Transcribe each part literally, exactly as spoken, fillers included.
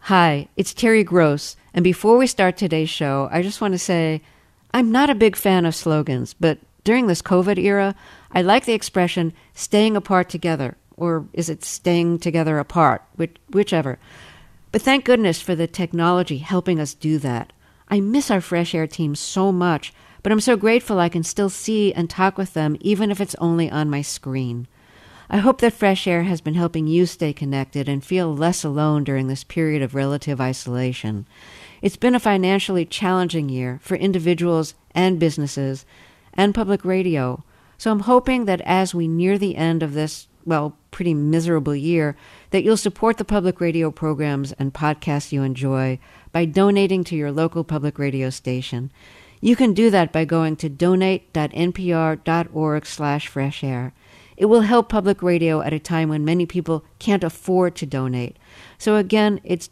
Hi, it's Terry Gross, and before we start today's show, I just want to say I'm not a big fan of slogans, but during this COVID era, I like the expression staying apart together, or is it staying together apart, which, whichever. But thank goodness for the technology helping us do that. I miss our Fresh Air team so much, but I'm so grateful I can still see and talk with them, even if it's only on my screen. I hope that Fresh Air has been helping you stay connected and feel less alone during this period of relative isolation. It's been a financially challenging year for individuals and businesses and public radio, so I'm hoping that as we near the end of this, well, pretty miserable year, that you'll support the public radio programs and podcasts you enjoy by donating to your local public radio station. You can do that by going to donate.npr.org slash fresh air. It will help public radio at a time when many people can't afford to donate. So again, it's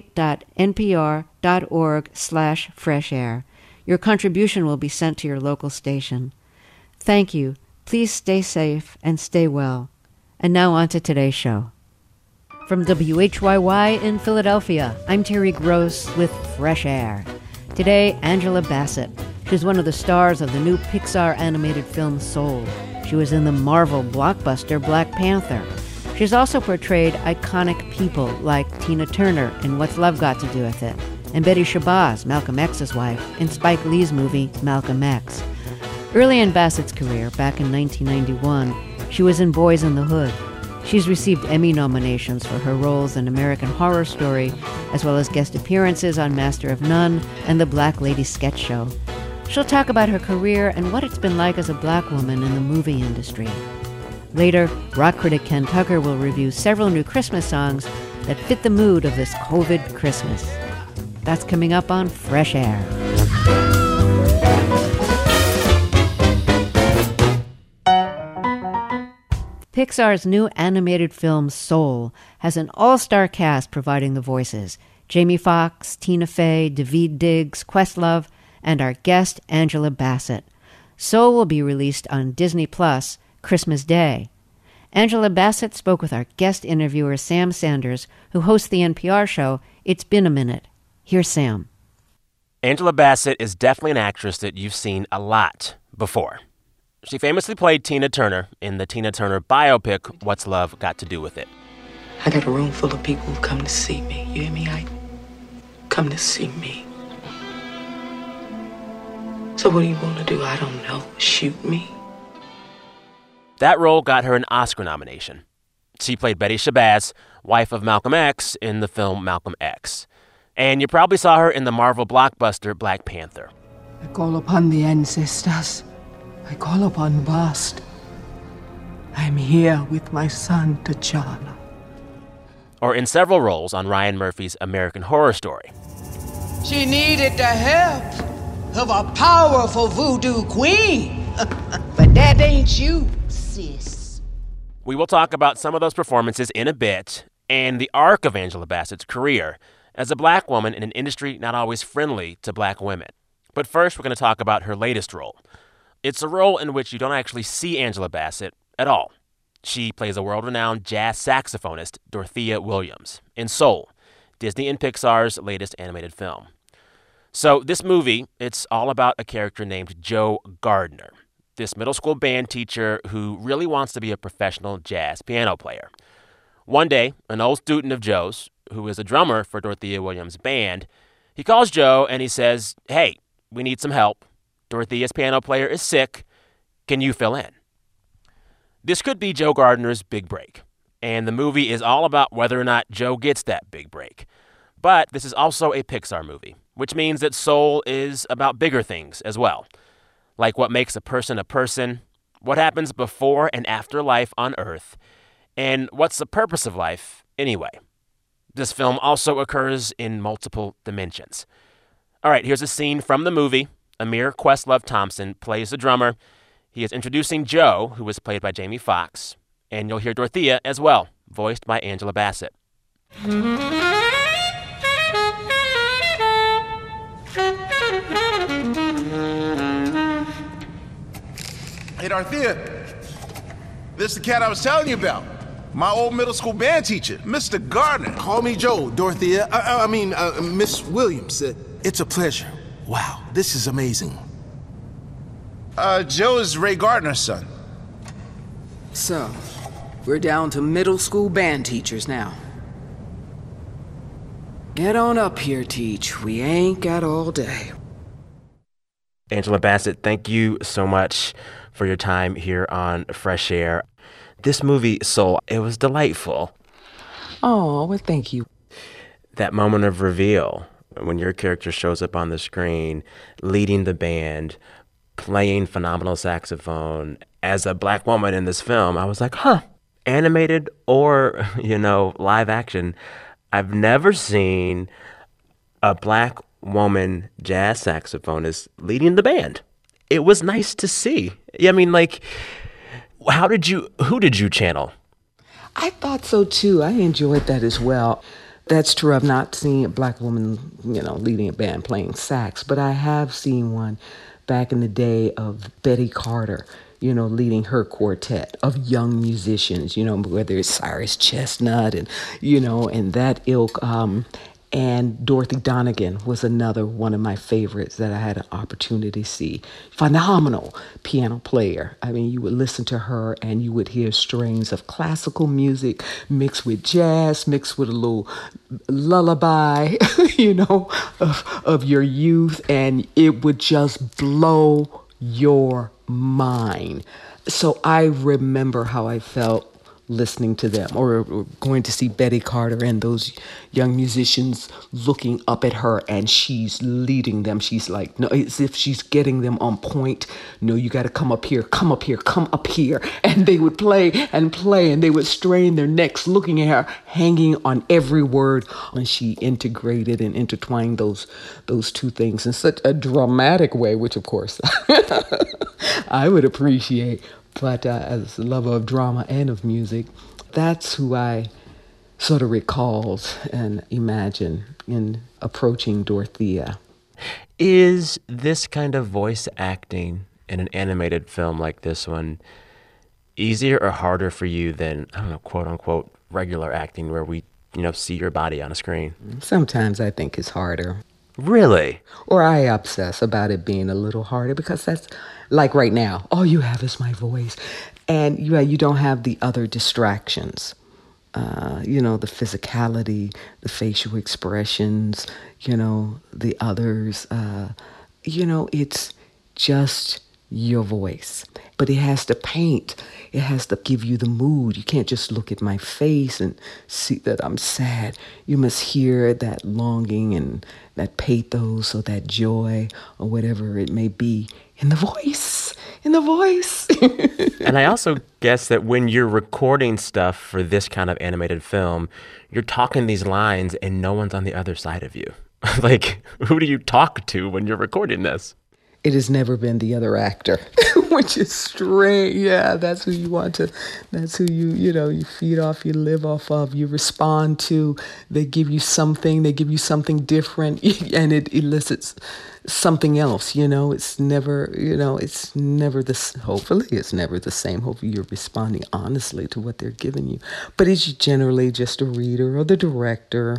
donate.npr.org slash fresh air. Your contribution will be sent to your local station. Thank you. Please stay safe and stay well. And now on to today's show. From W H Y Y in Philadelphia, I'm Terry Gross with Fresh Air. Today, Angela Bassett. She's one of the stars of the new Pixar animated film Soul. She was in the Marvel blockbuster Black Panther. She's also portrayed iconic people like Tina Turner in What's Love Got to Do with It, and Betty Shabazz, Malcolm X's wife, in Spike Lee's movie Malcolm X. Early in Bassett's career, back in nineteen ninety-one, she was in Boys in the Hood. She's received Emmy nominations for her roles in American Horror Story, as well as guest appearances on Master of None and The Black Lady Sketch Show. She'll talk about her career and what it's been like as a black woman in the movie industry. Later, rock critic Ken Tucker will review several new Christmas songs that fit the mood of this COVID Christmas. That's coming up on Fresh Air. Pixar's new animated film Soul has an all-star cast providing the voices: Jamie Foxx, Tina Fey, Daveed Diggs, Questlove, and our guest, Angela Bassett. Soul will be released on Disney Plus Christmas Day. Angela Bassett spoke with our guest interviewer, Sam Sanders, who hosts the N P R show It's Been a Minute. Here's Sam. Angela Bassett is definitely an actress that you've seen a lot before. She famously played Tina Turner in the Tina Turner biopic What's Love Got to Do with It. I got a room full of people who've come to see me. You hear me? I come to see me. So what do you want to do? I don't know. Shoot me? That role got her an Oscar nomination. She played Betty Shabazz, wife of Malcolm X, in the film Malcolm X. And you probably saw her in the Marvel blockbuster Black Panther. I call upon the ancestors. I call upon Bast. I'm here with my son, T'Challa. Or in several roles on Ryan Murphy's American Horror Story. She needed the help of a powerful voodoo queen. But that ain't you, sis. We will talk about some of those performances in a bit and the arc of Angela Bassett's career as a black woman in an industry not always friendly to black women. But first, we're going to talk about her latest role. It's a role in which you don't actually see Angela Bassett at all. She plays a world-renowned jazz saxophonist, Dorothea Williams, in Soul, Disney and Pixar's latest animated film. So this movie, it's all about a character named Joe Gardner, this middle school band teacher who really wants to be a professional jazz piano player. One day, an old student of Joe's, who is a drummer for Dorothea Williams' band, he calls Joe and he says, "Hey, we need some help. Dorothea's piano player is sick. Can you fill in?" This could be Joe Gardner's big break, and the movie is all about whether or not Joe gets that big break. But this is also a Pixar movie, which means that Soul is about bigger things as well, like what makes a person a person, what happens before and after life on Earth, and what's the purpose of life anyway. This film also occurs in multiple dimensions. All right, here's a scene from the movie. Amir Questlove Thompson plays the drummer. He is introducing Joe, who was played by Jamie Foxx, and you'll hear Dorothea as well, voiced by Angela Bassett. Hey, Dorothea, this is the cat I was telling you about. My old middle school band teacher, Mister Gardner. Call me Joe, Dorothea. I, I mean, uh, Miss Williams. Uh, it's a pleasure. Wow, this is amazing. Uh, Joe is Ray Gardner's son. So, we're down to middle school band teachers now. Get on up here, Teach. We ain't got all day. Angela Bassett, thank you so much for your time here on Fresh Air. This movie, Soul, it was delightful. Oh, well, thank you. That moment of reveal, when your character shows up on the screen, leading the band, playing phenomenal saxophone, as a black woman in this film, I was like, huh, animated or, you know, live action. I've never seen a black woman jazz saxophonist leading the band. It was nice to see. I mean, like, how did you, who did you channel? I thought so too. I enjoyed that as well. That's true. I've not seen a black woman, you know, leading a band playing sax, but I have seen one back in the day of Betty Carter, you know, leading her quartet of young musicians, you know, whether it's Cyrus Chestnut and, you know, and that ilk. Um, And Dorothy Donegan was another one of my favorites that I had an opportunity to see. Phenomenal piano player. I mean, you would listen to her and you would hear strains of classical music mixed with jazz, mixed with a little lullaby, you know, of, of your youth. And it would just blow your mind. So I remember how I felt listening to them, or, or going to see Betty Carter and those young musicians looking up at her and she's leading them. She's like, no, as if she's getting them on point. No, you got to come up here, come up here, come up here. And they would play and play and they would strain their necks looking at her, hanging on every word. And she integrated and intertwined those, those two things in such a dramatic way, which of course I would appreciate. But uh, as a lover of drama and of music, that's who I sort of recalled and imagine in approaching Dorothea. Is this kind of voice acting in an animated film like this one easier or harder for you than, I don't know, quote unquote, regular acting where we, you know, see your body on a screen? Sometimes I think it's harder. Really? Or I obsess about it being a little harder because that's, like right now, all you have is my voice. And you, you don't have the other distractions. Uh, you know, the physicality, the facial expressions, you know, the others. Uh, you know, it's just your voice. But it has to paint. It has to give you the mood. You can't just look at my face and see that I'm sad. You must hear that longing and that pathos or that joy or whatever it may be in the voice, in the voice. And I also guess that when you're recording stuff for this kind of animated film, you're talking these lines and no one's on the other side of you. Like, who do you talk to when you're recording this? It has never been the other actor, which is strange. Yeah, that's who you want to, that's who you, you know, you feed off, you live off of, you respond to. They give you something, they give you something different, and it elicits something else, you know. It's never, you know, it's never this, hopefully it's never the same. Hopefully you're responding honestly to what they're giving you. But it's generally just a reader or the director.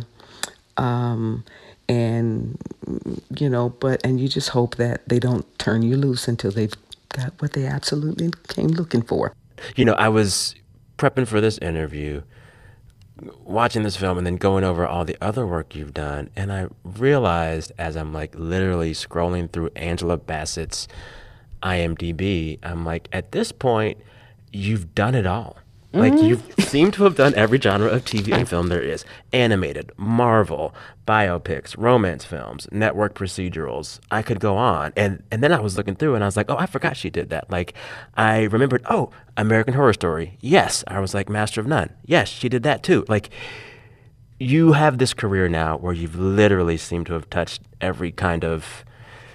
Um, and, you know, but, and you just hope that they don't turn you loose until they've got what they absolutely came looking for. You know, I was prepping for this interview, watching this film and then going over all the other work you've done. And I realized as I'm like literally scrolling through Angela Bassett's I M D B, I'm like, at this point, you've done it all. Like, you seem to have done every genre of T V and film there is. Animated, Marvel, biopics, romance films, network procedurals. I could go on. And and then I was looking through and I was like, oh, I forgot she did that. Like, I remembered, oh, American Horror Story. Yes. I was like, Master of None. Yes, she did that too. Like, you have this career now where you've literally seemed to have touched every kind of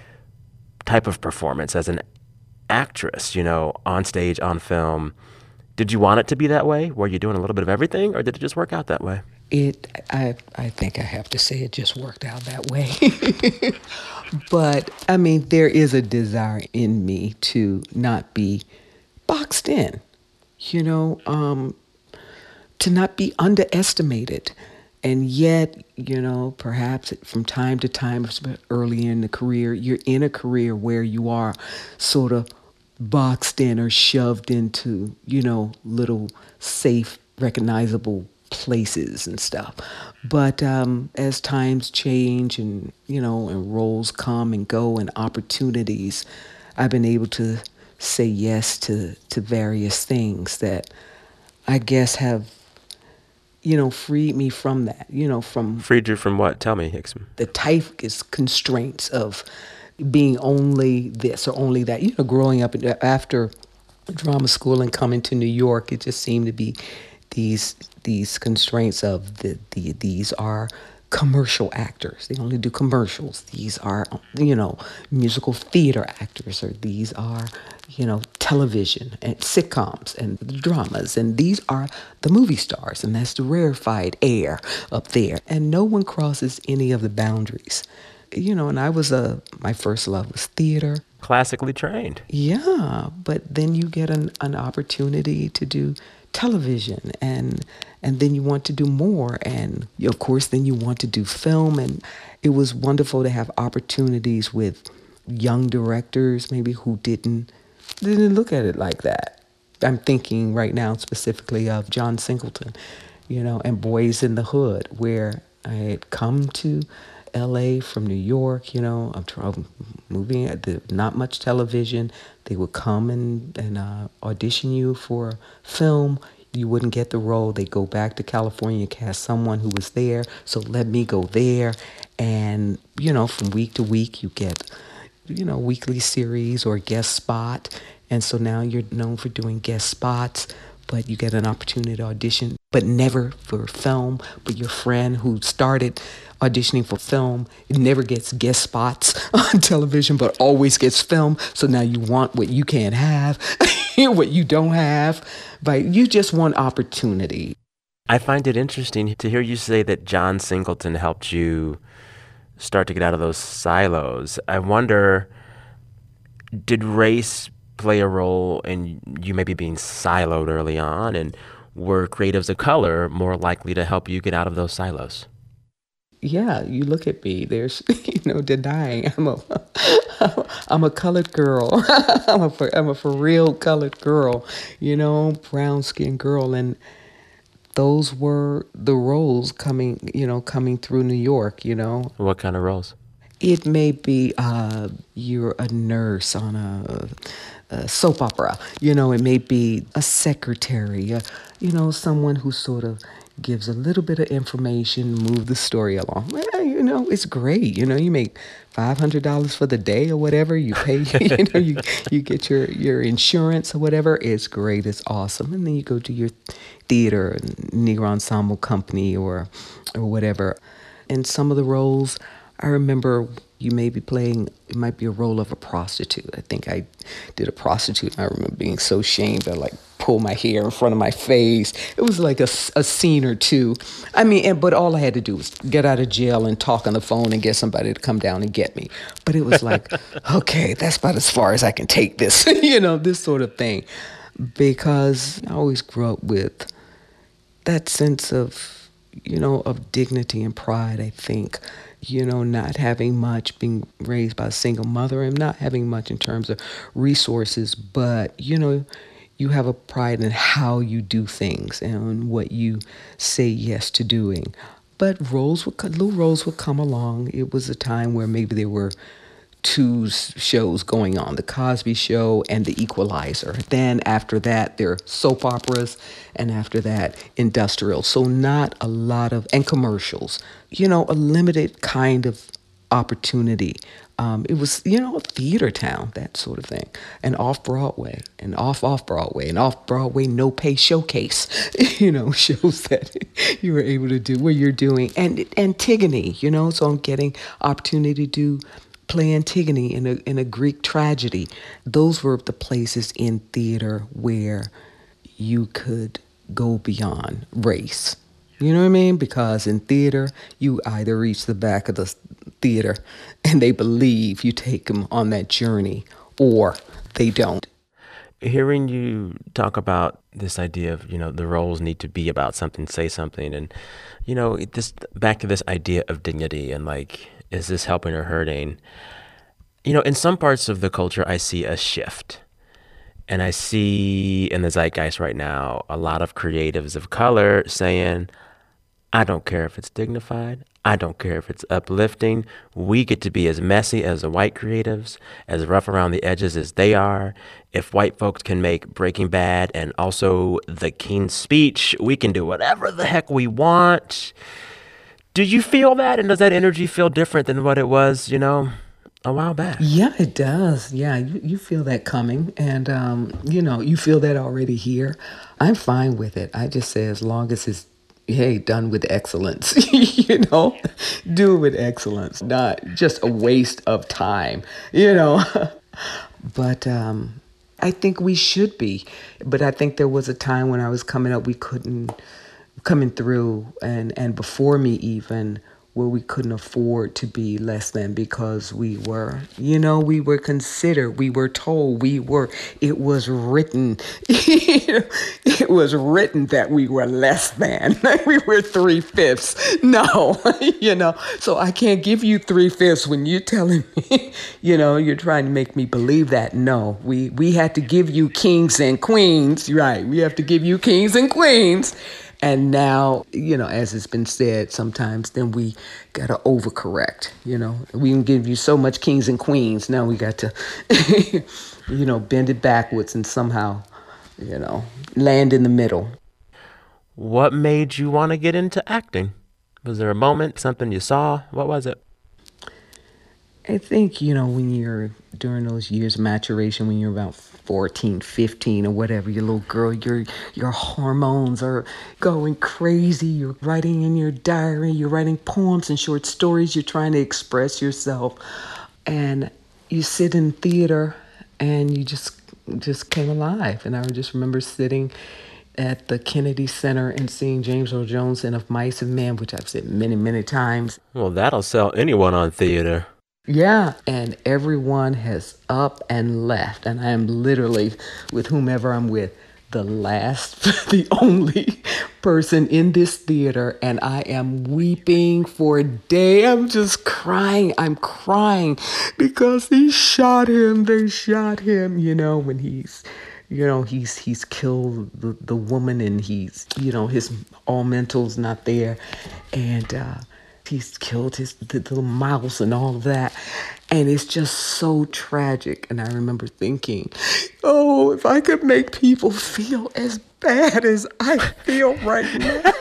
type of performance as an actress, you know, on stage, on film. Did you want it to be that way? Were you doing a little bit of everything, or did it just work out that way? It, I, I think I have to say it just worked out that way. But, I mean, there is a desire in me to not be boxed in. You know, um, to not be underestimated. And yet, you know, perhaps from time to time, early in the career, you're in a career where you are sort of boxed in or shoved into, you know, little safe, recognizable places and stuff. But um, as times change and, you know, and roles come and go and opportunities, I've been able to say yes to, to various things that I guess have, you know, freed me from that, you know, from... Freed you from what? Tell me, Hickson. The type constraints of being only this or only that. You know, growing up after drama school and coming to New York, it just seemed to be these these constraints of the, the these are commercial actors. They only do commercials. These are, you know, musical theater actors, or these are, you know, television and sitcoms and the dramas. And these are the movie stars, and that's the rarefied air up there. And no one crosses any of the boundaries. You know, and I was a, my first love was theater. Classically trained. Yeah, but then you get an, an opportunity to do television, and and then you want to do more, and of course then you want to do film. And it was wonderful to have opportunities with young directors maybe who didn't didn't look at it like that. I'm thinking right now specifically of John Singleton, you know, and Boys in the Hood, where I had come to L A from New York. You know, I'm trying, moving at the not much television. They would come and and uh, audition you for film. You wouldn't get the role. They go back to California, cast someone who was there. So let me go there, and you know, from week to week, you get, you know, weekly series or guest spot, and so now you're known for doing guest spots. But you get an opportunity to audition, but never for film. But your friend who started auditioning for film, it never gets guest spots on television, but always gets film. So now you want what you can't have, what you don't have, but you just want opportunity. I find it interesting to hear you say that John Singleton helped you start to get out of those silos. I wonder, did race play a role in you maybe being siloed early on, and were creatives of color more likely to help you get out of those silos? Yeah, you look at me, there's, you know, denying I'm a, I'm a colored girl. I'm a, for, I'm a for real colored girl, you know, brown skinned girl. And those were the roles coming, you know, coming through New York, you know. What kind of roles? It may be uh, you're a nurse on a, a soap opera. You know, it may be a secretary, uh, you know, someone who sort of gives a little bit of information, move the story along. Well, you know, it's great. You know, you make five hundred dollars for the day or whatever. You pay, you know, you, you get your, your insurance or whatever. It's great. It's awesome. And then you go to your theater, Negro Ensemble Company or or whatever. And some of the roles, I remember you may be playing, it might be a role of a prostitute. I think I did a prostitute. I remember being so ashamed I like pull my hair in front of my face. It was like a, a scene or two. I mean, and, but all I had to do was get out of jail and talk on the phone and get somebody to come down and get me. But it was like, okay, that's about as far as I can take this, you know, this sort of thing. Because I always grew up with that sense of, you know, of dignity and pride, I think. You know, not having much, being raised by a single mother and not having much in terms of resources, but, you know, you have a pride in how you do things and what you say yes to doing. But roles would, little roles would come along. It was a time where maybe there were two shows going on, The Cosby Show and The Equalizer. Then after that, there are soap operas, and after that, industrial. So not a lot of, and commercials, you know, a limited kind of opportunity. Um, it was, you know, a theater town, that sort of thing. And off-Broadway, and off-off-Broadway, and off-Broadway no-pay showcase, you know, shows that you were able to do what you're doing. And Antigone, you know, so I'm getting opportunity to do play Antigone in a in a Greek tragedy. Those were the places in theater where you could go beyond race. You know what I mean? Because in theater, you either reach the back of the theater and they believe you take them on that journey, or they don't. hearing you talk about this idea of, you know, the roles need to be about something, say something, and, you know, this back to this idea of dignity and like, is this helping or hurting? You know, in some parts of the culture, I see a shift. And I see in the zeitgeist right now a lot of creatives of color saying, I don't care if it's dignified. I don't care if it's uplifting. We get to be as messy as the white creatives, as rough around the edges as they are. If white folks can make Breaking Bad and also The King's Speech, we can do whatever the heck we want. Do you feel that? And does that energy feel different than what it was, you know, a while back? Yeah, it does. Yeah, you, you feel that coming. And, um, you know, you feel that already here. I'm fine with it. I just say as long as it's, hey, done with excellence, you know, do it with excellence, not just a waste of time, you know. But um, I think we should be. But I think there was a time when I was coming up, we couldn't, coming through, and, and before me even, where we couldn't afford to be less than because we were, you know, we were considered, we were told, we were, it was written, it was written that we were less than, we were three-fifths. No, you know, so I can't give you three-fifths when you're telling me, you know, you're trying to make me believe that. No, we, we had to give you kings and queens, right? We have to give you kings and queens. And now, you know, as it's been said sometimes, then we got to overcorrect, you know. We can give you so much kings and queens. Now we got to, you know, bend it backwards and somehow, you know, land in the middle. What made you want to get into acting? Was there a moment, something you saw? What was it? I think, you know, when you're during those years of maturation, when you're about fourteen, fifteen or whatever, your little girl, your your hormones are going crazy. You're writing in your diary, you're writing poems and short stories, you're trying to express yourself. And you sit in theater and you just just came alive. And I just remember sitting at the Kennedy Center and seeing James Earl Jones in Of Mice and Men, which I've said many, many times. Well, that'll sell anyone on theater. Yeah, and everyone has up and left, and I am literally, with whomever I'm with, the last, the only person in this theater, and I am weeping for a day. I'm just crying. I'm crying because he shot him. They shot him, you know, when he's, you know, he's he's killed the, the woman, and he's, you know, his all mental's not there, and uh he's killed his the little mouse and all of that. And it's just so tragic. And I remember thinking, oh, if I could make people feel as bad as I feel right now.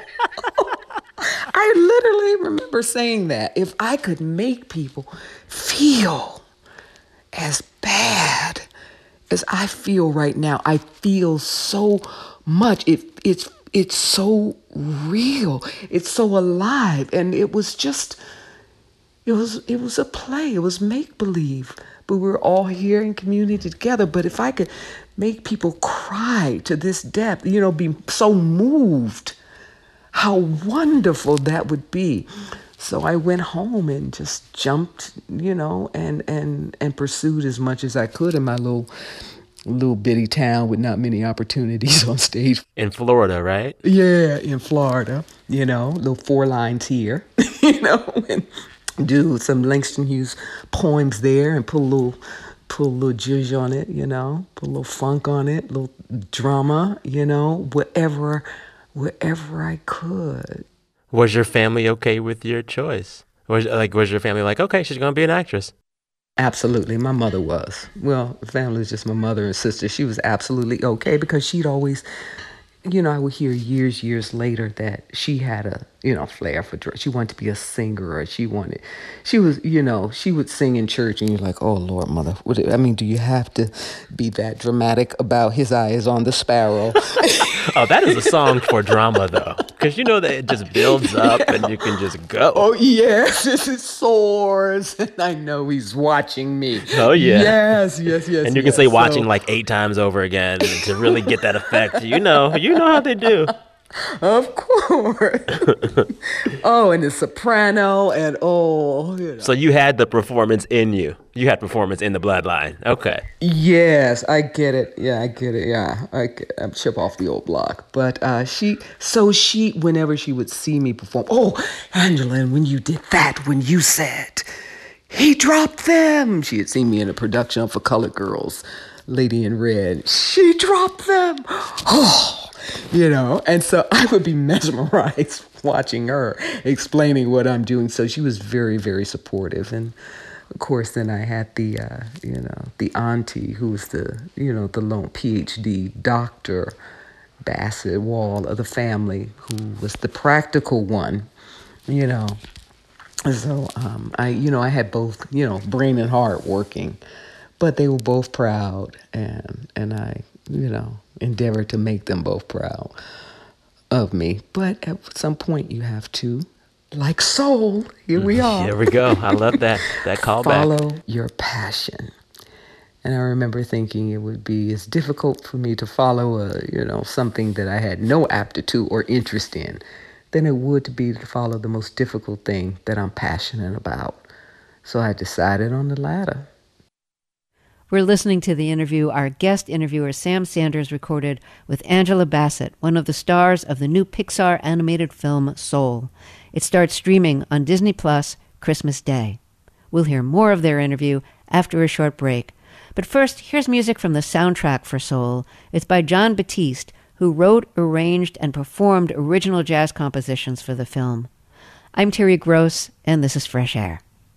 I literally remember saying that. If I could make people feel as bad as I feel right now, I feel so much. It, it's It's so real. It's so alive. And it was just, it was it was a play. It was make-believe. But we were all here in community together. But if I could make people cry to this depth, you know, be so moved, how wonderful that would be. So I went home and just jumped, you know, and, and, and pursued as much as I could in my little... little bitty town with not many opportunities on stage. In Florida, right? Yeah, in Florida, you know, little four lines here, you know, and do some Langston Hughes poems there and put a little, put a little zhuzh on it, you know, put a little funk on it, a little drama, you know, wherever, wherever I could. Was your family okay with your choice? Was like, was your family like, okay, she's going to be an actress? Absolutely. My mother was. Well, the family is just my mother and sister. She was absolutely okay because she'd always, you know, I would hear years, years later that she had a, you know, flair for, she wanted to be a singer, or she wanted, she was, you know, she would sing in church and you're like, oh, Lord, mother, what, I mean, do you have to be that dramatic about his eye is on the sparrow? Oh, that is a song for drama, though, because you know that it just builds up and you can just go. Oh, yes, it soars, and I know he's watching me. Oh, yeah. Yes, yes, yes. And you yes. can say watching so, like eight times over again to really get that effect. You know, you know how they do. Of course. Oh, and the soprano, and oh, you know. So you had the performance in you. You had performance in the bloodline. Okay. Yes, I get it. Yeah, I get it. Yeah, I, I'm chip off the old block. But uh, she, so she, whenever she would see me perform, oh, Angela, and when you did that, when you said, he dropped them. She had seen me in a production for Colored Girls, Lady in Red. She dropped them. Oh. You know, and so I would be mesmerized watching her explaining what I'm doing. So she was very, very supportive. And of course, then I had the, uh, you know, the auntie who was the, you know, the lone P H D doctor, Bassett Wall of the family, who was the practical one, you know. So um, I, you know, I had both, you know, brain and heart working, but they were both proud, and and I, you know, endeavor to make them both proud of me. But at some point you have to, like soul, here we are. Here we go. I love that. That callback. Follow your passion. And I remember thinking it would be as difficult for me to follow a, you know, something that I had no aptitude or interest in than it would to be to follow the most difficult thing that I'm passionate about. So I decided on the latter. We're listening to the interview our guest interviewer Sam Sanders recorded with Angela Bassett, one of the stars of the new Pixar animated film Soul. It starts streaming on Disney Plus Christmas Day. We'll hear more of their interview after a short break. But first, here's music from the soundtrack for Soul. It's by Jon Batiste, who wrote, arranged, and performed original jazz compositions for the film. I'm Terry Gross, and this is Fresh Air.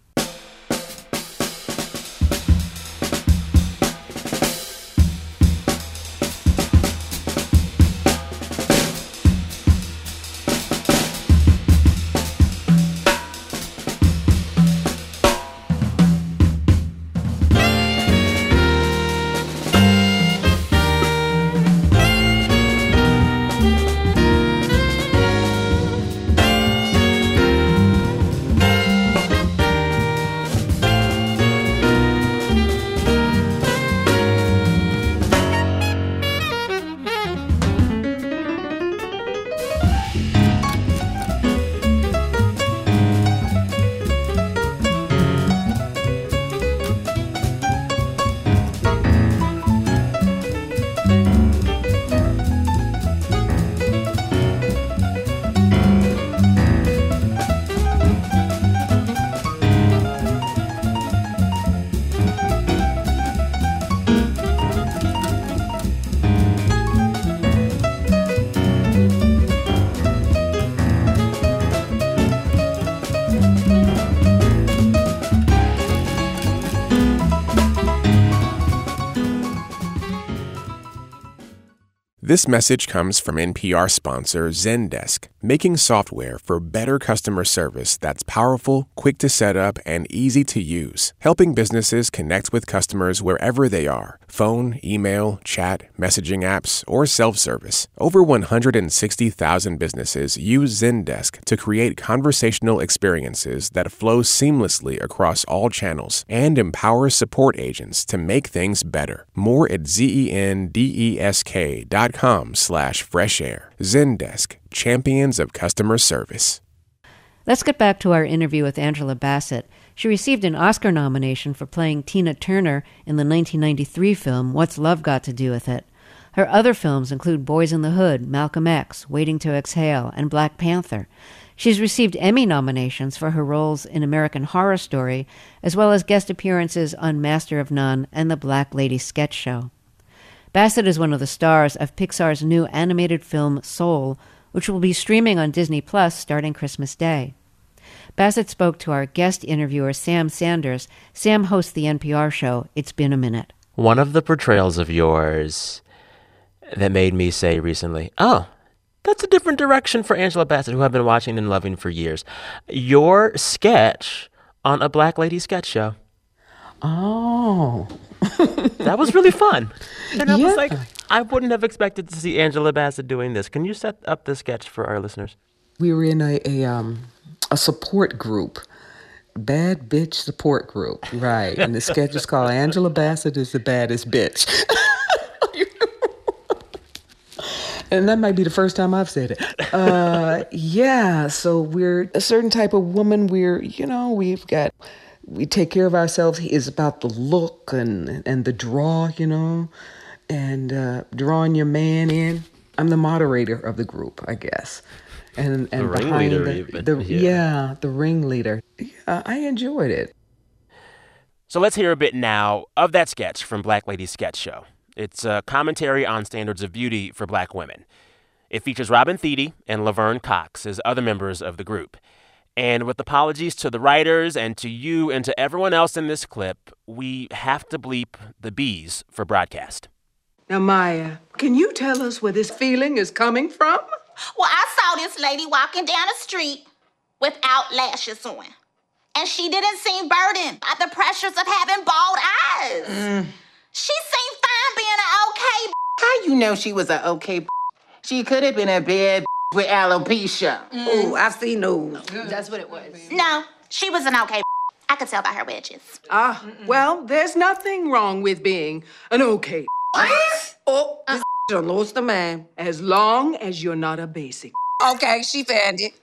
This message comes from N P R sponsor Zendesk, making software for better customer service that's powerful, quick to set up, and easy to use, helping businesses connect with customers wherever they are. Phone, email, chat, messaging apps, or self-service. Over one hundred sixty thousand businesses use Zendesk to create conversational experiences that flow seamlessly across all channels and empower support agents to make things better. More at zendesk dot com slash fresh air. Zendesk, champions of customer service. Let's get back to our interview with Angela Bassett. She received an Oscar nomination for playing Tina Turner in the nineteen ninety-three film What's Love Got to Do with It? Her other films include Boys in the Hood, Malcolm X, Waiting to Exhale, and Black Panther. She's received Emmy nominations for her roles in American Horror Story, as well as guest appearances on Master of None and The Black Lady Sketch Show. Bassett is one of the stars of Pixar's new animated film Soul, which will be streaming on Disney Plus starting Christmas Day. Bassett spoke to our guest interviewer Sam Sanders. Sam hosts the N P R show It's Been a Minute. One of the portrayals of yours that made me say recently, oh, that's a different direction for Angela Bassett, who I've been watching and loving for years. Your sketch on a Black Lady Sketch Show. Oh. That was really fun. And I yeah. was like, I wouldn't have expected to see Angela Bassett doing this. Can you set up the sketch for our listeners? We were in a a, um, a support group, bad bitch support group, right? And the sketch is called Angela Bassett is the baddest bitch. And that might be the first time I've said it. Uh, yeah, so we're a certain type of woman. We're, you know, we've got, we take care of ourselves. It's about the look and, and the draw, you know, and uh, drawing your man in. I'm the moderator of the group, I guess. And, and the behind ringleader, the, even. the yeah. yeah, the ringleader. Yeah, I enjoyed it. So let's hear a bit now of that sketch from Black Lady Sketch Show. It's a commentary on standards of beauty for black women. It features Robin Thede and Laverne Cox as other members of the group. And with apologies to the writers and to you and to everyone else in this clip, we have to bleep the B's for broadcast. Now, Maya, can you tell us where this feeling is coming from? Well, I saw this lady walking down the street without lashes on. And she didn't seem burdened by the pressures of having bald eyes. Mm. She seemed fine being an okay. How you know she was an okay? She could have been a bad with alopecia. Mm. Oh, I've seen those. That's what it was. No, she was an okay. I could tell by her wedges. Ah, Mm-mm. Well, there's nothing wrong with being an okay. Oh, this uh, lost the man. As long as you're not a basic. Okay, she found it.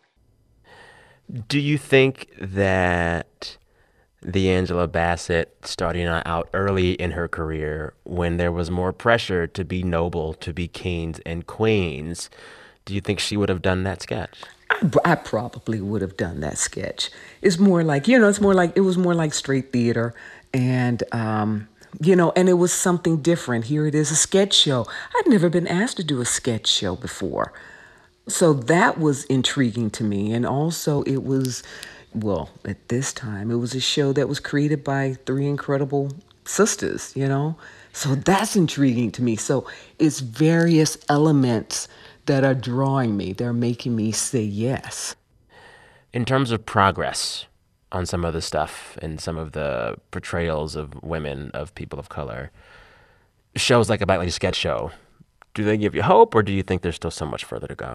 Do you think that the Angela Bassett starting out early in her career when there was more pressure to be noble, to be kings and queens, do you think she would have done that sketch? I, I probably would have done that sketch. It's more like, you know, it's more like, it was more like straight theater. And, um, you know, and it was something different. Here it is, a sketch show. I'd never been asked to do a sketch show before. So that was intriguing to me. And also it was, well, at this time, it was a show that was created by three incredible sisters, you know? So that's intriguing to me. So it's various elements that are drawing me. They're making me say yes. In terms of progress on some of the stuff and some of the portrayals of women, of people of color, shows like a Black Lady Sketch Show, do they give you hope, or do you think there's still so much further to go?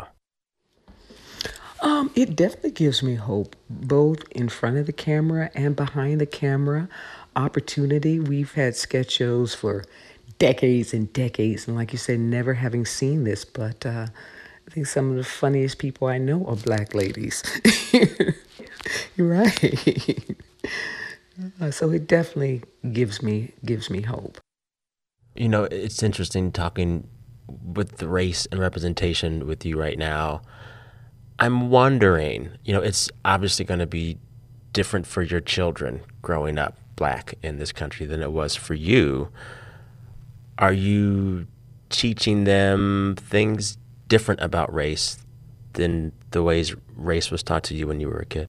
Um, it definitely gives me hope, both in front of the camera and behind the camera. Opportunity. We've had sketch shows for decades and decades, and like you said, never having seen this, but uh, I think some of the funniest people I know are Black ladies. You're right. uh, so it definitely gives me gives me hope. You know, it's interesting talking with the race and representation with you right now. I'm wondering, you know, it's obviously going to be different for your children growing up Black in this country than it was for you. Are you teaching them things different about race than the ways race was taught to you when you were a kid?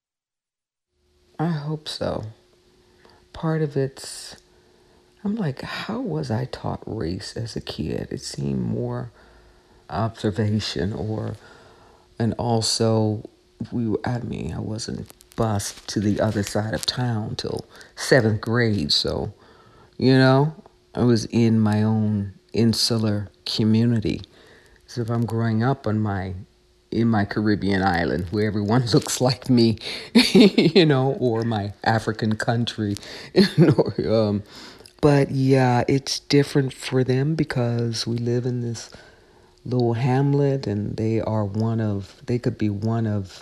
I hope so. Part of it's, I'm like, how was I taught race as a kid? It seemed more observation or, and also, we. I mean, I wasn't bused to the other side of town till seventh grade. So, you know, I was in my own insular community. So if I'm growing up on my, in my Caribbean island where everyone looks like me, you know, or my African country, or, um, but yeah, it's different for them because we live in this little hamlet and they are one of, they could be one of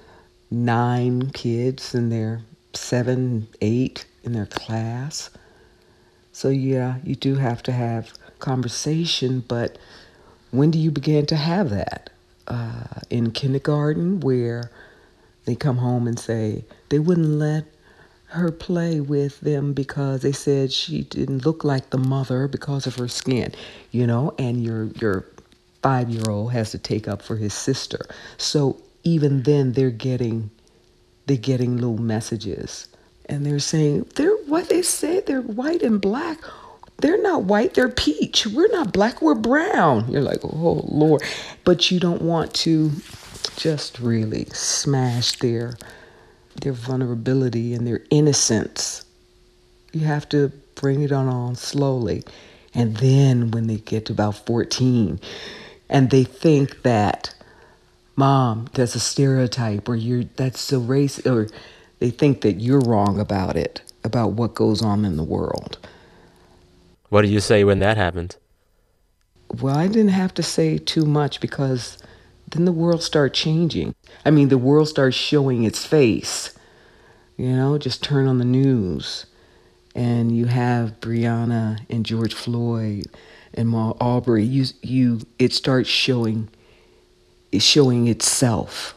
nine kids and they're seven, eight in their class. So yeah, you do have to have conversation, but when do you begin to have that? Uh, in kindergarten, where they come home and say they wouldn't let her play with them because they said she didn't look like the mother because of her skin, you know, and your your five-year-old has to take up for his sister. So even then they're getting they're getting little messages. And they're saying, they're what they say, they're white and black. They're not white, they're peach. We're not black, we're brown. You're like, oh, Lord. But you don't want to just really smash their their vulnerability and their innocence. You have to bring it on, on slowly. And then when they get to about fourteen, and they think that, Mom, that's a stereotype, or you're that's a race, or they think that you're wrong about it, about what goes on in the world. What do you say when that happens? well, I didn't have to say too much because then the world started changing. I mean, the world started showing its face. You know, just turn on the news and you have Breonna and George Floyd and Ahmaud Arbery. You, you, it starts showing, it's showing itself.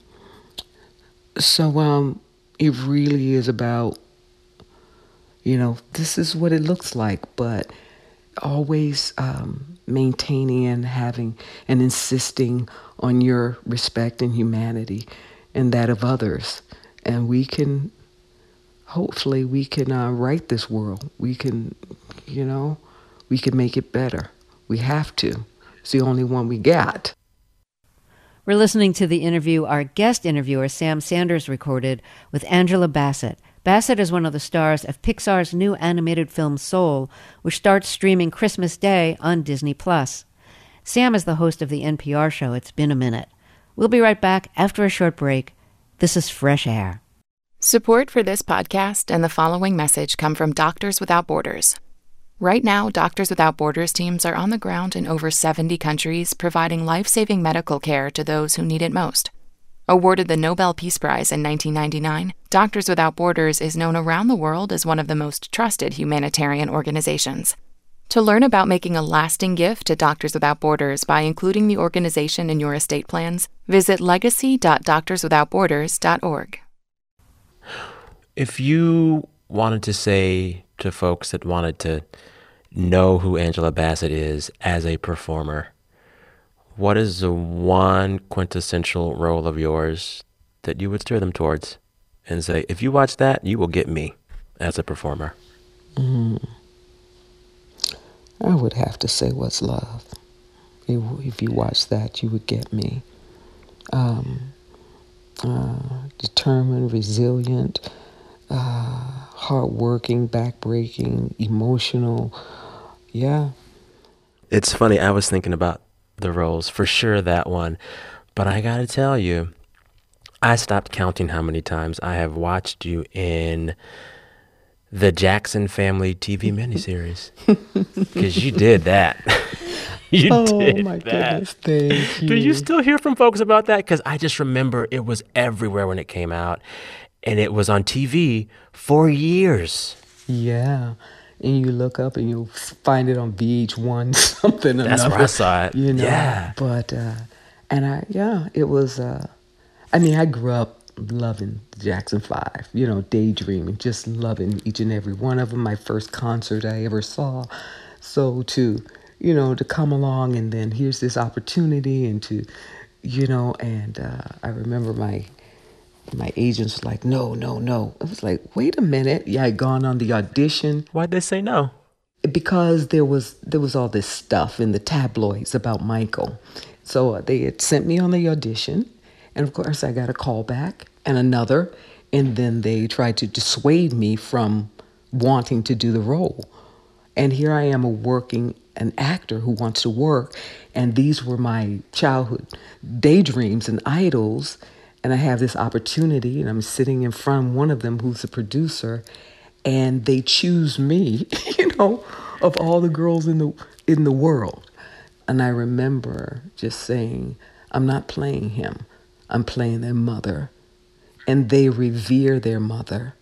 So, um, it really is about, you know, this is what it looks like, but always um, maintaining and having and insisting on your respect and humanity and that of others. And we can, hopefully we can uh, right this world. We can, you know, we can make it better. We have to. It's the only one we got. We're listening to the interview our guest interviewer, Sam Sanders, recorded with Angela Bassett. Bassett is one of the stars of Pixar's new animated film Soul, which starts streaming Christmas Day on Disney Plus. Sam is the host of the N P R show It's Been a Minute. We'll be right back after a short break. This is Fresh Air. Support for this podcast and the following message come from Doctors Without Borders. Right now, Doctors Without Borders teams are on the ground in over seventy countries, providing life-saving medical care to those who need it most. Awarded the Nobel Peace Prize in nineteen ninety-nine, Doctors Without Borders is known around the world as one of the most trusted humanitarian organizations. To learn about making a lasting gift to Doctors Without Borders by including the organization in your estate plans, visit legacy dot doctors without borders dot org. If you wanted to say to folks that wanted to know who Angela Bassett is as a performer, what is the one quintessential role of yours that you would steer them towards and say, if you watch that, you will get me as a performer? Mm. I would have to say What's Love. If, if you watch that, you would get me. Um, uh, determined, resilient, uh, hardworking, backbreaking, emotional. Yeah. It's funny. I was thinking about the roles, for sure that one. But I got to tell you, I stopped counting how many times I have watched you in the Jackson Family T V miniseries. Because you did that. you oh, did my that. goodness. Thank you. Do you still hear from folks about that? Because I just remember it was everywhere when it came out. And it was on T V for years. Yeah. And you look up and you'll find it on V H one, something or That's another. where I saw it. You know? Yeah. But, uh, and I, yeah, it was, uh, I mean, I grew up loving Jackson Five, you know, daydreaming, just loving each and every one of them. My first concert I ever saw. So to, you know, to come along and then here's this opportunity and to, you know, and uh, I remember my, my agents was like, no, no, no. I was like, wait a minute. Yeah, I'd gone on the audition. Why'd they say no? Because there was there was all this stuff in the tabloids about Michael. So they had sent me on the audition. And of course, I got a call back and another. And then they tried to dissuade me from wanting to do the role. And here I am, a working, an actor who wants to work. And these were my childhood daydreams and idols. And I have this opportunity, and I'm sitting in front of one of them who's a producer, and they choose me, you know, of all the girls in the in the world. And I remember just saying, I'm not playing him. I'm playing their mother. And they revere their mother.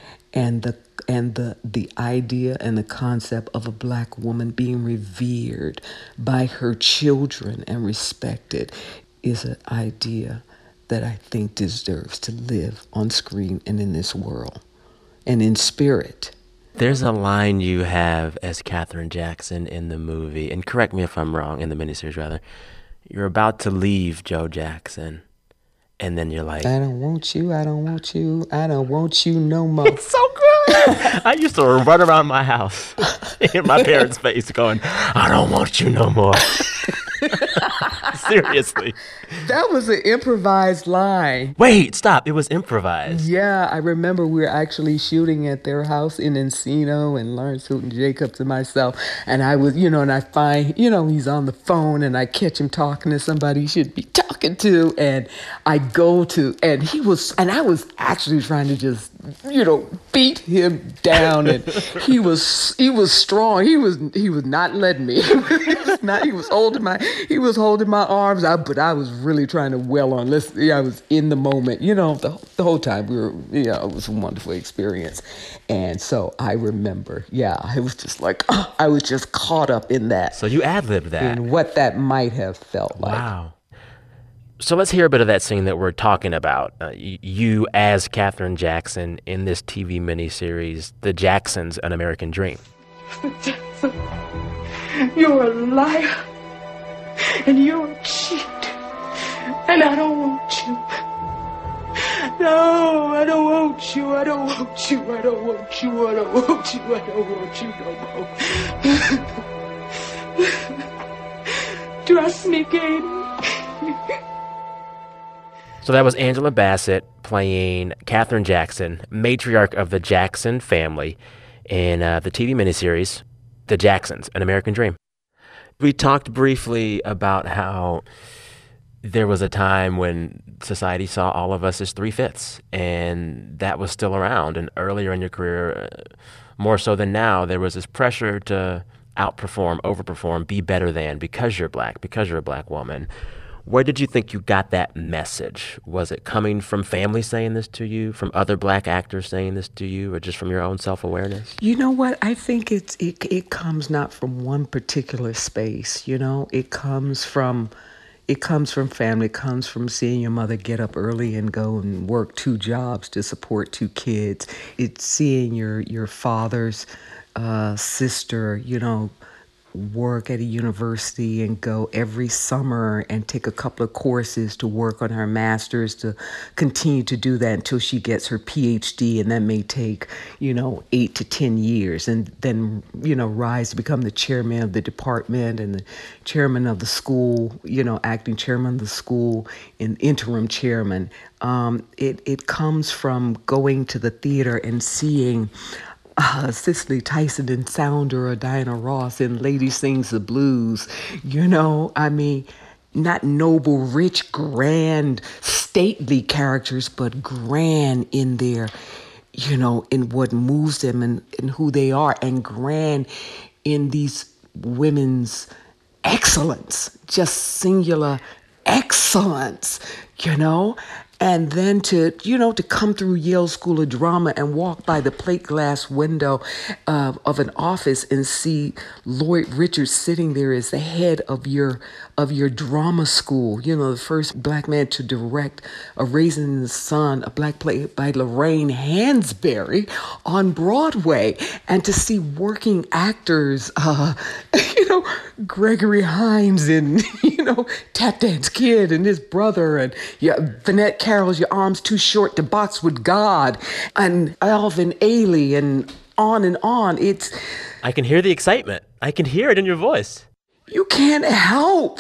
And the and the the idea and the concept of a black woman being revered by her children and respected is an idea that I think deserves to live on screen and in this world and in spirit. There's a line you have as Katherine Jackson in the movie, and correct me if I'm wrong, in the miniseries rather. You're about to leave Joe Jackson, and then you're like, I don't want you, I don't want you, I don't want you no more. It's so good. I used to run around my house in my parents' face going, I don't want you no more. Seriously. That was an improvised line. Wait, stop. It was improvised. Yeah, I remember we were actually shooting at their house in Encino, and Lawrence Houghton Jacobs and myself. And I was, you know, and I find, you know, he's on the phone and I catch him talking to somebody he should be talking to. And I go to, and he was, and I was actually trying to just, you know, beat him down. And he was, he was strong. He was, he was not letting me. He was Now he was holding my he was holding my arms, I, but I was really trying to well on. Listen, yeah, I was in the moment, you know, the, the whole time we were, you know, it was a wonderful experience. And so I remember, yeah, I was just like, oh, I was just caught up in that. So you ad-libbed that. And what that might have felt like. Wow. So let's hear a bit of that scene that we're talking about. Uh, you as Katherine Jackson in this T V miniseries, The Jacksons, An American Dream. Jackson, you're a liar, and you're a cheat, and I don't want you. No, I don't want you, I don't want you, I don't want you, I don't want you, I don't want you no more. Trust me, Katie. So that was Angela Bassett playing Katherine Jackson, matriarch of the Jackson family, in uh, the T V miniseries, The Jacksons, An American Dream. We talked briefly about how there was a time when society saw all of us as three-fifths, and that was still around. And earlier in your career, uh, more so than now, there was this pressure to outperform, overperform, be better than because you're black, because you're a black woman. Where did you think you got that message? Was it coming from family saying this to you, from other black actors saying this to you, or just from your own self-awareness? You know what? I think it's it, it comes not from one particular space, you know? It comes from it comes from family. It comes from seeing your mother get up early and go and work two jobs to support two kids. It's seeing your your father's uh, sister, you know, work at a university and go every summer and take a couple of courses to work on her master's, to continue to do that until she gets her P H D, and that may take, you know, eight to ten years, and then, you know, rise to become the chairman of the department and the chairman of the school, you know, acting chairman of the school and interim chairman. Um, it, it comes from going to the theater and seeing Uh, Cicely Tyson in Sounder or Diana Ross in Lady Sings the Blues. You know, I mean, not noble, rich, grand, stately characters, but grand in their, you know, in what moves them and, and who they are, and grand in these women's excellence, just singular excellence, you know? And then to, you know, to come through Yale School of Drama and walk by the plate glass window uh, of an office and see Lloyd Richards sitting there as the head of your of your drama school. You know, the first black man to direct A Raisin in the Sun, a black play by Lorraine Hansberry on Broadway. And to see working actors, uh, you know, Gregory Hines and, you know, Tap Dance Kid and his brother, and yeah, Vanette Carroll's Your Arms Too Short to Box with God, and Alvin Ailey, and on and on. It's I can hear the excitement. I can hear it in your voice. You can't help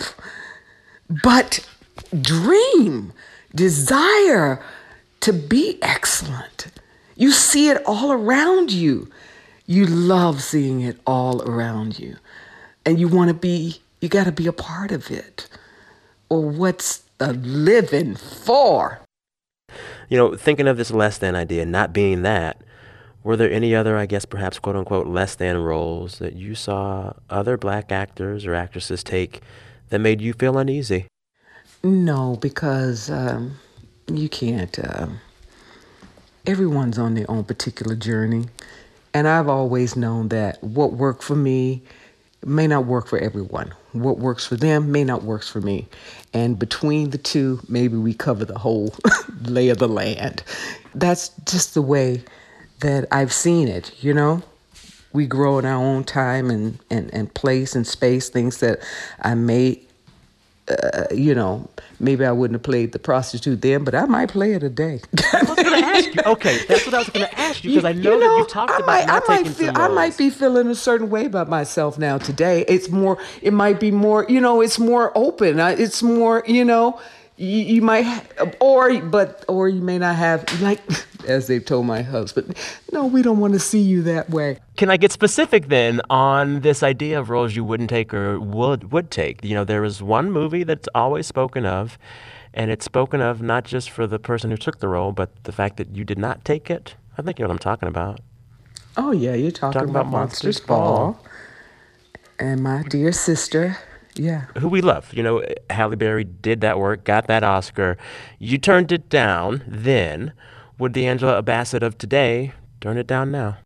but dream, desire to be excellent. You see it all around you. You love seeing it all around you. And you want to be, you got to be a part of it. Or what's the living for? You know, thinking of this less than idea, not being that, were there any other, I guess, perhaps, quote unquote, less than roles that you saw other black actors or actresses take that made you feel uneasy? No, because um, you can't. Um, everyone's on their own particular journey. And I've always known that what worked for me may not work for everyone. What works for them may not work for me. And between the two, maybe we cover the whole lay of the land. That's just the way that I've seen it, you know? We grow in our own time and, and, and place and space, things that I may, uh, you know, maybe I wouldn't have played the prostitute then, but I might play it today. I was going to ask you. Okay, that's what I was going to ask you, because I know, you know that you've talked I about might, not I might taking feel, some roles. I might be feeling a certain way about myself now today. It's more, it might be more, you know, it's more open. It's more, you know, you, you might, have, or, but, or you may not have, like, as they've told my husband, no, we don't want to see you that way. Can I get specific then on this idea of roles you wouldn't take or would would take? You know, there is one movie that's always spoken of, and it's spoken of not just for the person who took the role, but the fact that you did not take it. I think you know what I'm talking about. Oh, yeah, you're talking, talking about, about Monsters Monsters Ball. Ball. And my dear sister, Yeah. Who we love. You know, Halle Berry did that work, got that Oscar. You turned it down then. Would the Angela Bassett of today turn it down now?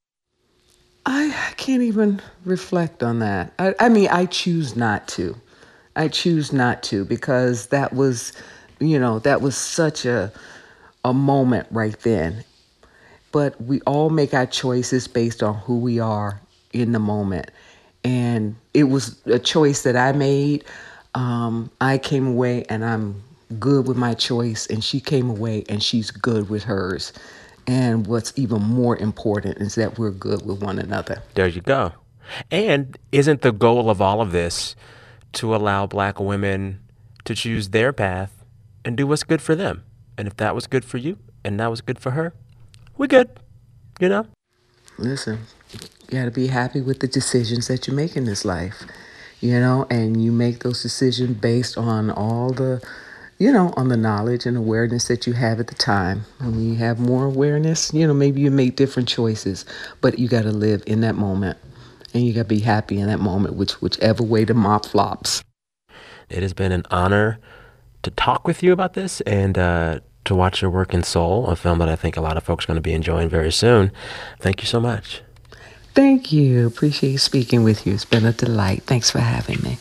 I can't even reflect on that. I, I mean, I choose not to. I choose not to because that was, you know, that was such a a moment right then. But we all make our choices based on who we are in the moment. And it was a choice that I made. Um, I came away and I'm good with my choice, and she came away and she's good with hers. And what's even more important is that we're good with one another. There you go. And isn't the goal of all of this to allow Black women to choose their path and do what's good for them? And if that was good for you and that was good for her, we good, you know? Listen, you got to be happy with the decisions that you make in this life, you know, and you make those decisions based on all the, you know, on the knowledge and awareness that you have at the time. And when you have more awareness, you know, maybe you make different choices, but you got to live in that moment and you got to be happy in that moment, which whichever way the mop flops. It has been an honor to talk with you about this and uh, to watch your work in Soul, a film that I think a lot of folks are going to be enjoying very soon. Thank you so much. Thank you. Appreciate speaking with you. It's been a delight. Thanks for having me.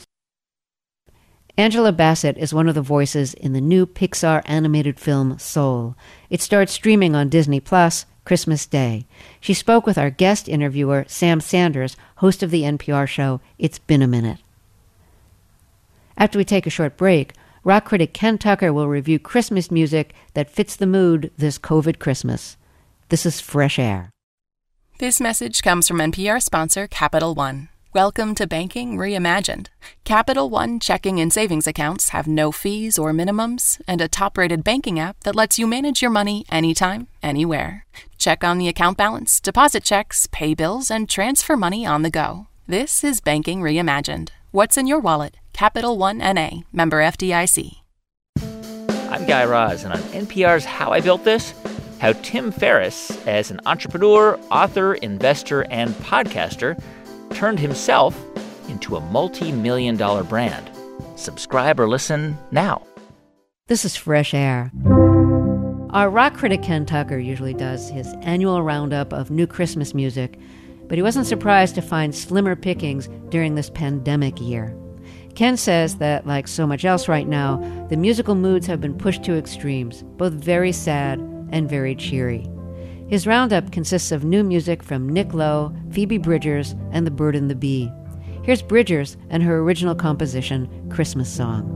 Angela Bassett is one of the voices in the new Pixar animated film Soul. It starts streaming on Disney Plus Christmas Day. She spoke with our guest interviewer, Sam Sanders, host of the N P R show It's Been a Minute. After we take a short break, rock critic Ken Tucker will review Christmas music that fits the mood this COVID Christmas. This is Fresh Air. This message comes from N P R sponsor Capital One. Welcome to Banking Reimagined. Capital One checking and savings accounts have no fees or minimums and a top-rated banking app that lets you manage your money anytime, anywhere. Check on the account balance, deposit checks, pay bills, and transfer money on the go. This is Banking Reimagined. What's in your wallet? Capital One N A, member F D I C. I'm Guy Raz, and on N P R's How I Built This, how Tim Ferriss, as an entrepreneur, author, investor, and podcaster, turned himself into a multi-million dollar brand. Subscribe or listen now. This is Fresh Air. Our rock critic Ken Tucker usually does his annual roundup of new Christmas music, but he wasn't surprised to find slimmer pickings during this pandemic year. Ken says that, like so much else right now, the musical moods have been pushed to extremes, both very sad and very cheery. His roundup consists of new music from Nick Lowe, Phoebe Bridgers, and The Bird and the Bee. Here's Bridgers and her original composition, Christmas Song.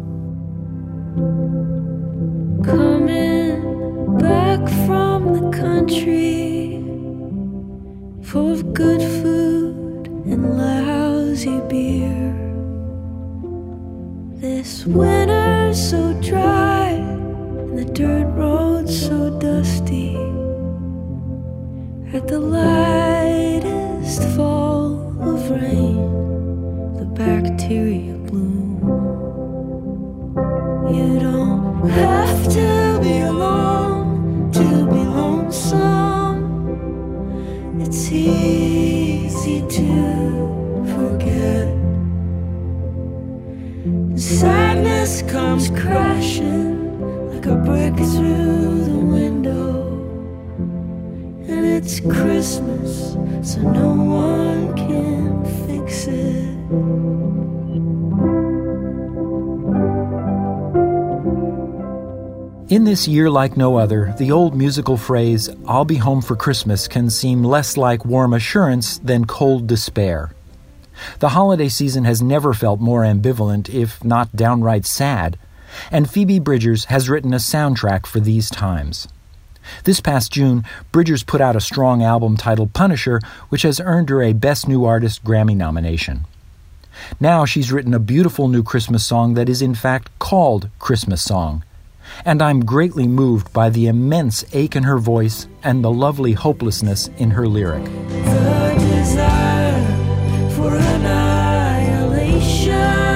Coming back from the country, full of good food and lousy beer. This winter's so dry and the dirt road's so dusty. At the lightest fall of rain, the bacteria bloom. You don't have to be alone to be lonesome. It's easy to forget. Sadness comes crashing like a brick through the window. And it's Christmas, so no one can fix it. In this year like no other, the old musical phrase, "I'll be home for Christmas," can seem less like warm assurance than cold despair. The holiday season has never felt more ambivalent, if not downright sad, and Phoebe Bridgers has written a soundtrack for these times. This past June, Bridgers put out a strong album titled Punisher, which has earned her a Best New Artist Grammy nomination. Now she's written a beautiful new Christmas song that is in fact called Christmas Song. And I'm greatly moved by the immense ache in her voice and the lovely hopelessness in her lyric. The desire for annihilation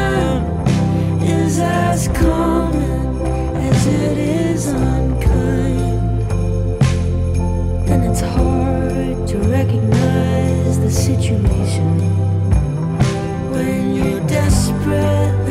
is as common as it is unkind. And it's hard to recognize the situation when you're desperate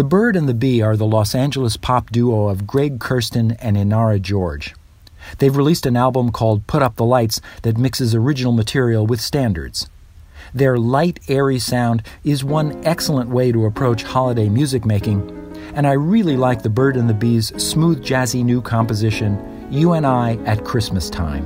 The Bird and the Bee are the Los Angeles pop duo of Greg Kurstin and Inara George. They've released an album called Put Up the Lights that mixes original material with standards. Their light, airy sound is one excellent way to approach holiday music making, and I really like the Bird and the Bee's smooth, jazzy new composition, You and I at Christmas Time.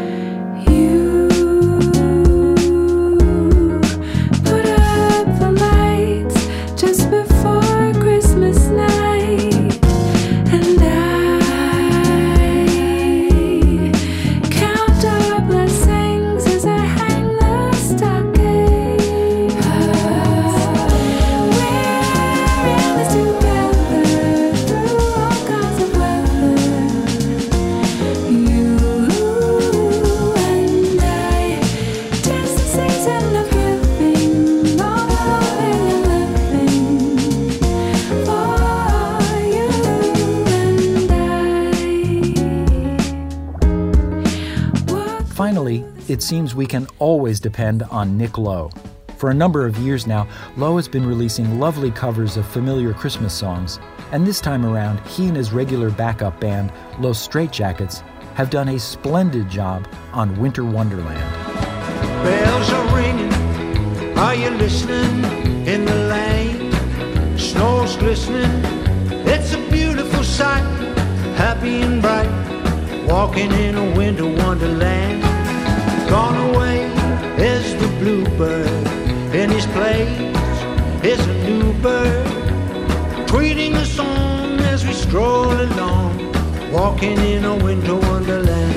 Finally, it seems we can always depend on Nick Lowe. For a number of years now, Lowe has been releasing lovely covers of familiar Christmas songs, and this time around, he and his regular backup band, Los Straitjackets, have done a splendid job on Winter Wonderland. Bells are ringing, are you listening? In the lane, snow's glistening, it's a beautiful sight, happy and bright, walking in a winter wonderland. Gone away is the bluebird, in his place is a new bird, tweeting a song as we stroll along, walking in a winter wonderland.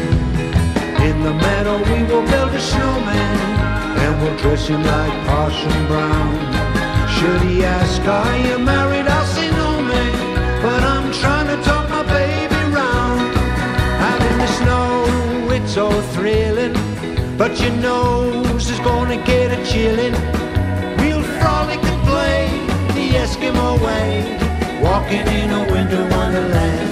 In the meadow we will build a snowman, and we'll dress him like Parson Brown. Should he ask, are you married? I'll say no, man, but I'm trying to talk my baby round. Out in the snow, it's so thrilling, but your nose is gonna get a chillin'. We'll frolic and play the Eskimo way, walking in a winter wonderland.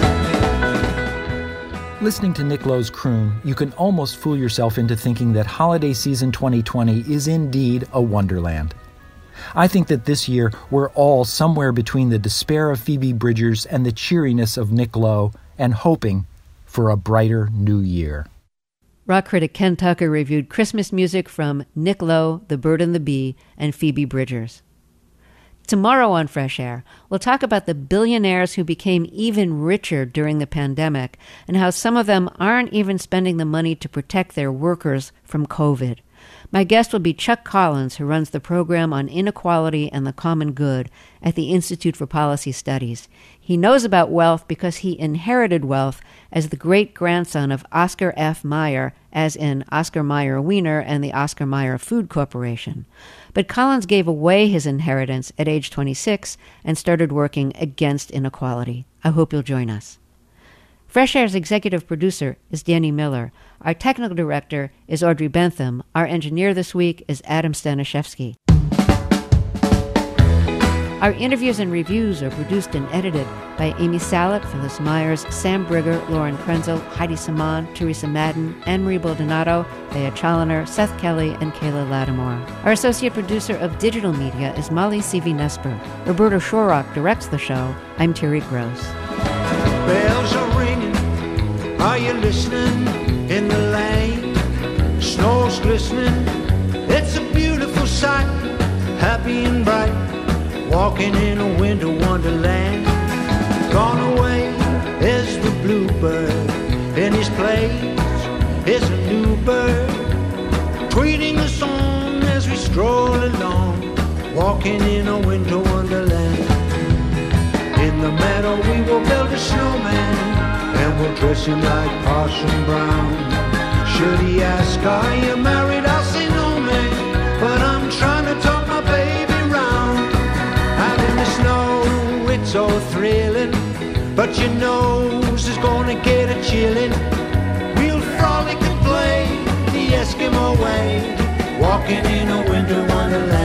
Listening to Nick Lowe's croon, you can almost fool yourself into thinking that holiday season twenty twenty is indeed a wonderland. I think that this year we're all somewhere between the despair of Phoebe Bridgers and the cheeriness of Nick Lowe, and hoping for a brighter new year. Rock critic Ken Tucker reviewed Christmas music from Nick Lowe, The Bird and the Bee, and Phoebe Bridgers. Tomorrow on Fresh Air, we'll talk about the billionaires who became even richer during the pandemic and how some of them aren't even spending the money to protect their workers from COVID. My guest will be Chuck Collins, who runs the program on inequality and the common good at the Institute for Policy Studies. He knows about wealth because he inherited wealth as the great-grandson of Oscar F. Mayer, as in Oscar Mayer Wiener and the Oscar Mayer Food Corporation. But Collins gave away his inheritance at age twenty-six and started working against inequality. I hope you'll join us. Fresh Air's executive producer is Danny Miller. Our technical director is Audrey Bentham. Our engineer this week is Adam Staniszewski. Our interviews and reviews are produced and edited by Amy Salet, Phyllis Myers, Sam Brigger, Lauren Krenzel, Heidi Saman, Teresa Madden, Anne-Marie Baldonado, Bea Challoner, Seth Kelly, and Kayla Lattimore. Our associate producer of digital media is Molly Seavy-Nesper. Roberto Shorrock directs the show. I'm Terry Gross. Bells are ringing, are you listening? In the lane, snow's glistening, it's a beautiful sight, happy and bright, walking in a winter wonderland. Gone away is the bluebird, in his place is a new bird, tweeting a song as we stroll along, walking in a winter wonderland. In the meadow we will build a snowman, and we'll dress him like Parson Brown. Should he ask, are you married? I'll say no, man, but I'm trying to talk my baby round. Out in the snow, it's so thrilling, but your nose is gonna get a chillin'. We'll frolic and play the Eskimo way, walking in a winter wonderland.